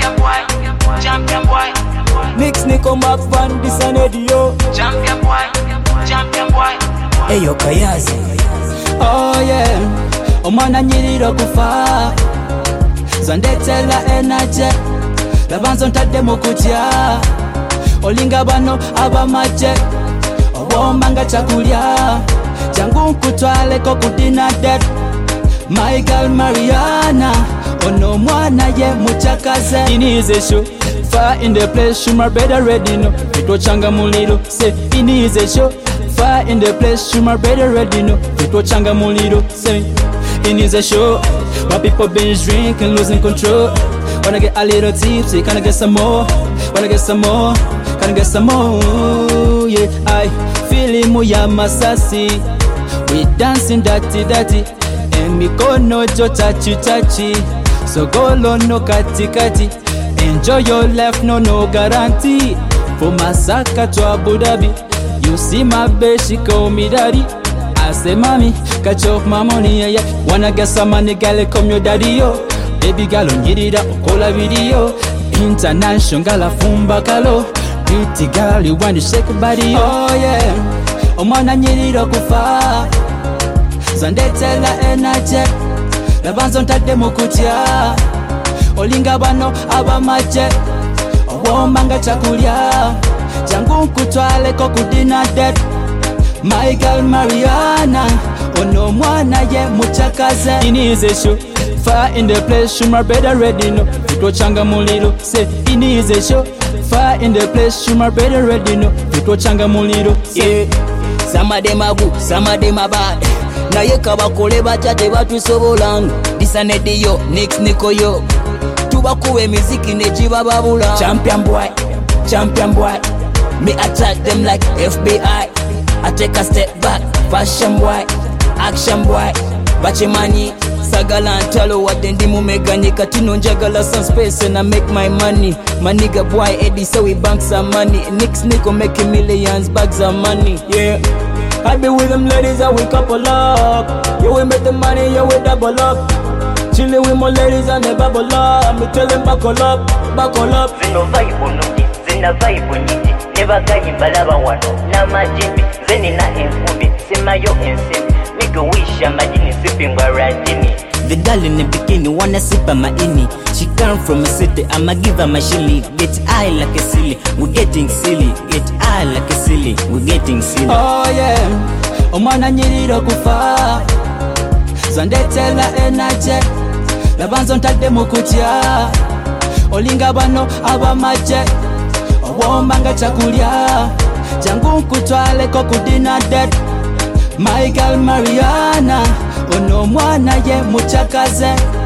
Champion boy. Mix Nico Mac Van Disanedio. Champion boy. Eyo Kayazi. Oh yeah. Omwana nyiriro kufa. Zandetela energy. Labanzo ntadde mukutya. Olinga bano abamaje. Obomanga chakulya. Jangu nkutwaleko kudina dead. My girl Mariana. Ono mwana ye muchakaze. Inize show. Fire in the place, you my better ready no. Vito changa muliro, say inize show. Fire in the place, you my better ready no. Vito changa muliro, say inize show. My people binge drinking, losing control. Wanna get a little tipsy, can I get some more? Wanna get some more? Can I get some more? Yeah, I feeling moya masasi. We dancing dirty, and me kono jo tachi. So go low no kati. Enjoy your life, no guarantee. For Masaka to Abu Dhabi, you see my bitch, she call me daddy. I say mommy, catch up my money, yeah. Wanna get some money, girl, come your daddy, yo. Baby girl, on Yidida, call a video. International girl, fumba kalo. Pretty girl, you want to shake your body, oh yeah. Omana Yidida kufa. Zandetela energy. Labanzo ntadde mukutya. Olinga bano abamaje. Obomanga chakulya. Jangu nkutwaleko kudina dead. My girl Mariana. Ono mwana ye muchakaze. Inize show. Fire in the place, you my better ready no. Vito changa muliro, say inize show. Fire in the place, you my better ready no. Vito changa muliro, say some of them are good, some of them are bad. Na ye kabakole bachate batusobolanga. Disanedio, Nix Nico yo. Tubakuwe muziki nejiba babula. Champion boy. Me attack them like FBI. I take a step back. Fashion boy, action boy. Bachimani, sagala ntalo wadendi mumeganyika. Tino njagala some space and I make my money. My nigga boy Eddie so we bank some money. Nix Nico making millions, bags of money. Yeah, I be with them ladies and we couple up. You we make the money, you we double up. Chilling with my ladies and they bubble up. Me tell them buckle up. Zino vibe nuji, zina vibe nyingi. Never gayi mbalaba wano, na majimbi. Zeni na enfumbi, sema yo ensimbi. Nigga wish ya majini, sipping barajini. The girl in the bikini wanna sip on my ini. She come from a city, I'ma give her my chili. Get high like a silly, we're getting silly. Get high like a silly, we're getting silly. Oh yeah, omwana nyiriro kufa. Zandetela energy. Labanzo ntadde mukutya. Olinga bano abamaje. Obomanga chakulya. Jangu nkutwaleko kudina dead. My girl Mariana. Ono mwana ye muchakaze.